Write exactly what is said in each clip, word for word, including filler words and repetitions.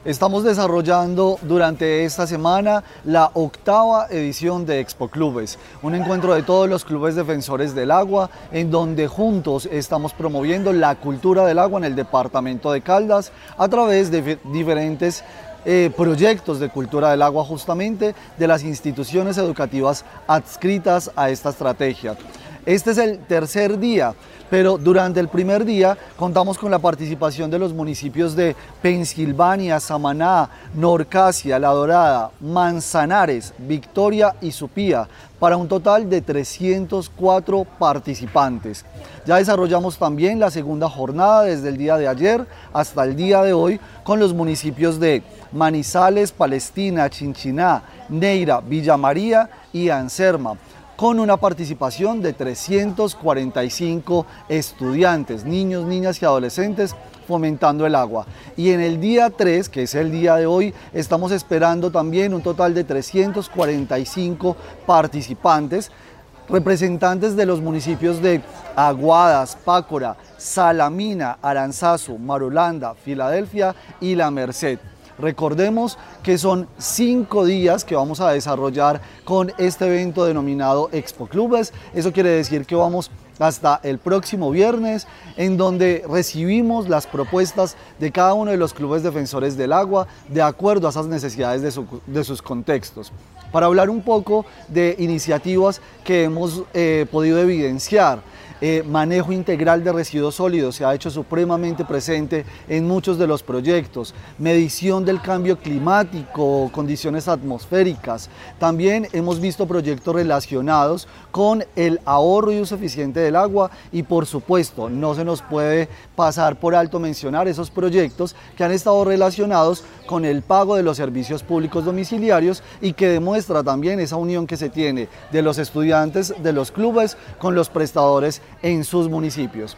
Estamos desarrollando durante esta semana la octava edición de Expo Clubes, un encuentro de todos los clubes defensores del agua, en donde juntos estamos promoviendo la cultura del agua en el departamento de Caldas a través de diferentes Eh, proyectos de cultura del agua justamente de las instituciones educativas adscritas a esta estrategia. Este es el tercer día, pero durante el primer día contamos con la participación de los municipios de Pensilvania, Samaná, Norcasia, La Dorada, Manzanares, Victoria y Supía, para un total de trescientos cuatro participantes. Ya desarrollamos también la segunda jornada desde el día de ayer hasta el día de hoy con los municipios de Manizales, Palestina, Chinchiná, Neira, Villa María y Anserma, con una participación de trescientos cuarenta y cinco estudiantes, niños, niñas y adolescentes fomentando el agua. Y en el día tres, que es el día de hoy, estamos esperando también un total de trescientos cuarenta y cinco participantes, representantes de los municipios de Aguadas, Pácora, Salamina, Aranzazu, Marulanda, Filadelfia y La Merced. Recordemos que son cinco días que vamos a desarrollar con este evento denominado Expo Clubes. Eso quiere decir que vamos hasta el próximo viernes, en donde recibimos las propuestas de cada uno de los clubes defensores del agua de acuerdo a esas necesidades de, su, de sus contextos. Para hablar un poco de iniciativas que hemos eh, podido evidenciar, Eh, manejo integral de residuos sólidos se ha hecho supremamente presente en muchos de los proyectos, medición del cambio climático, condiciones atmosféricas. También hemos visto proyectos relacionados con el ahorro y uso eficiente del agua y, por supuesto, no se nos puede pasar por alto mencionar esos proyectos que han estado relacionados con el pago de los servicios públicos domiciliarios y que demuestra también esa unión que se tiene de los estudiantes de los clubes con los prestadores en sus municipios.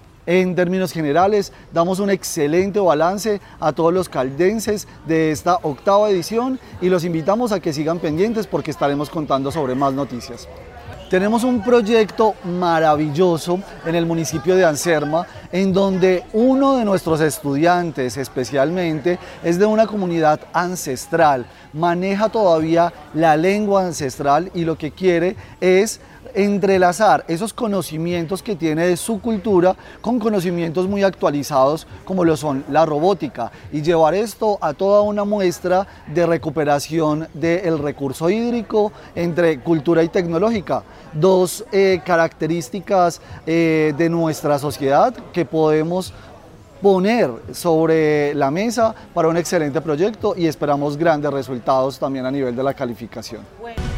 En términos generales, damos un excelente balance a todos los caldenses de esta octava edición y los invitamos a que sigan pendientes porque estaremos contando sobre más noticias. Tenemos un proyecto maravilloso en el municipio de Anserma, en donde uno de nuestros estudiantes especialmente es de una comunidad ancestral, maneja todavía la lengua ancestral y lo que quiere es entrelazar esos conocimientos que tiene de su cultura con conocimientos muy actualizados como lo son la robótica y llevar esto a toda una muestra de recuperación del recurso hídrico entre cultura y tecnológica, dos eh, características eh, de nuestra sociedad que podemos poner sobre la mesa para un excelente proyecto y esperamos grandes resultados también a nivel de la calificación. Bueno.